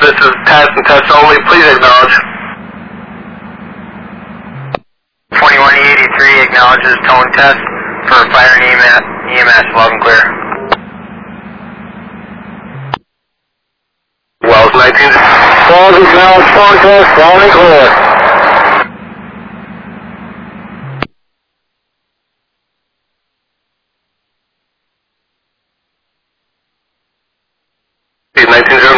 this is test and test only. Please acknowledge. 2183 acknowledges tone test for fire and EMS. Loud and clear. Wells 19. Wells acknowledge tone test. Loud and clear. Steve 19-0.